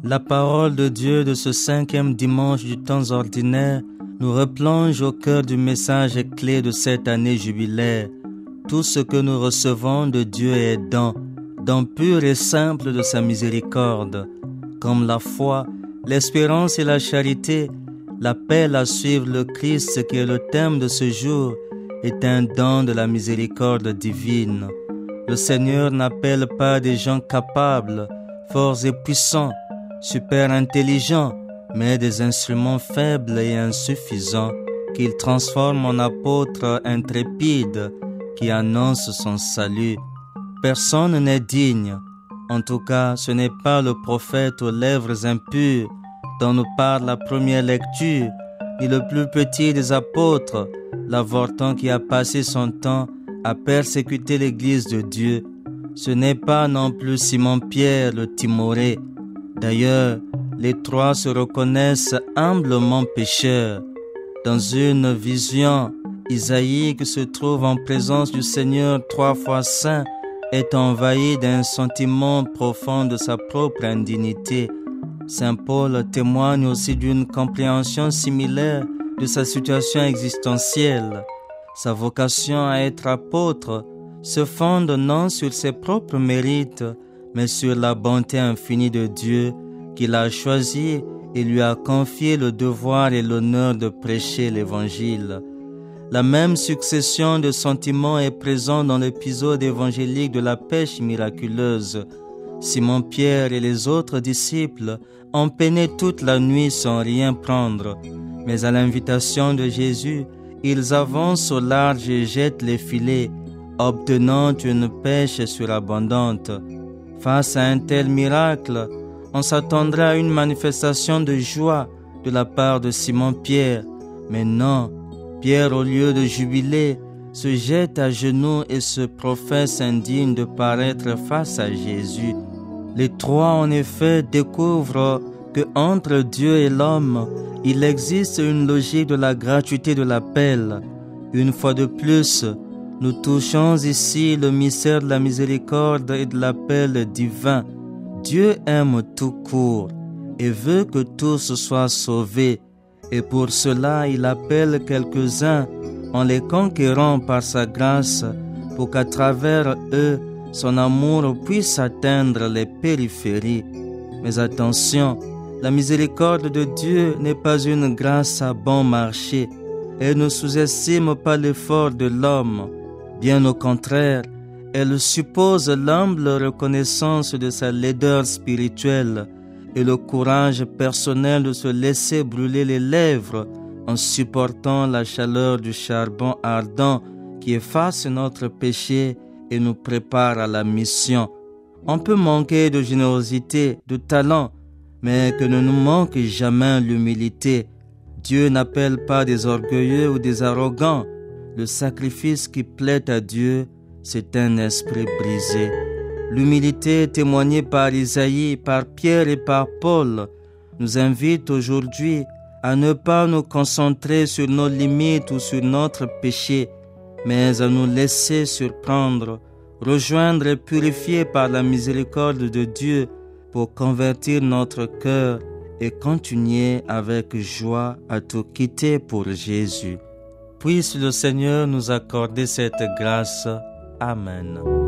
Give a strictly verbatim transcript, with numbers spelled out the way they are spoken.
La parole de Dieu de ce cinquième dimanche du temps ordinaire nous replonge au cœur du message clé de cette année jubilaire. Tout ce que nous recevons de Dieu est don, don pur et simple de sa miséricorde. Comme la foi, l'espérance et la charité, l'appel à suivre le Christ qui est le thème de ce jour est un don de la miséricorde divine. Le Seigneur n'appelle pas des gens capables, forts et puissants, super intelligents, mais des instruments faibles et insuffisants qu'il transforme en apôtres intrépides qui annoncent son salut. Personne n'est digne. En tout cas, ce n'est pas le prophète aux lèvres impures dont nous parle la première lecture, ni le plus petit des apôtres, l'avorton qui a passé son temps à persécuter l'Église de Dieu. Ce n'est pas non plus Simon-Pierre le timoré. D'ailleurs, les trois se reconnaissent humblement pécheurs. Dans une vision, Isaïe, qui se trouve en présence du Seigneur trois fois saint, est envahi d'un sentiment profond de sa propre indignité. Saint Paul témoigne aussi d'une compréhension similaire de sa situation existentielle. Sa vocation à être apôtre se fonde non sur ses propres mérites, mais sur la bonté infinie de Dieu qui l'a choisi et lui a confié le devoir et l'honneur de prêcher l'Évangile. La même succession de sentiments est présente dans l'épisode évangélique de la pêche miraculeuse. Simon-Pierre et les autres disciples ont peiné toute la nuit sans rien prendre, mais à l'invitation de Jésus, ils avancent au large et jettent les filets, obtenant une pêche surabondante. Face à un tel miracle, on s'attendrait à une manifestation de joie de la part de Simon-Pierre. Mais non, Pierre, au lieu de jubiler, se jette à genoux et se professe indigne de paraître face à Jésus. Les trois, en effet, découvrent que entre Dieu et l'homme, il existe une logique de la gratuité de l'appel. Une fois de plus, nous touchons ici le mystère de la miséricorde et de l'appel divin. Dieu aime tout court et veut que tous soient sauvés. Et pour cela, il appelle quelques-uns en les conquérant par sa grâce pour qu'à travers eux, son amour puisse atteindre les périphéries. Mais attention, la miséricorde de Dieu n'est pas une grâce à bon marché. Elle ne sous-estime pas l'effort de l'homme. Bien au contraire, elle suppose l'humble reconnaissance de sa laideur spirituelle et le courage personnel de se laisser brûler les lèvres en supportant la chaleur du charbon ardent qui efface notre péché et nous prépare à la mission. On peut manquer de générosité, de talent, mais que ne nous manque jamais l'humilité. Dieu n'appelle pas des orgueilleux ou des arrogants. Le sacrifice qui plaît à Dieu, c'est un esprit brisé. L'humilité témoignée par Isaïe, par Pierre et par Paul nous invite aujourd'hui à ne pas nous concentrer sur nos limites ou sur notre péché, mais à nous laisser surprendre, rejoindre et purifier par la miséricorde de Dieu pour convertir notre cœur et continuer avec joie à tout quitter pour Jésus. Puisse le Seigneur nous accorder cette grâce. Amen.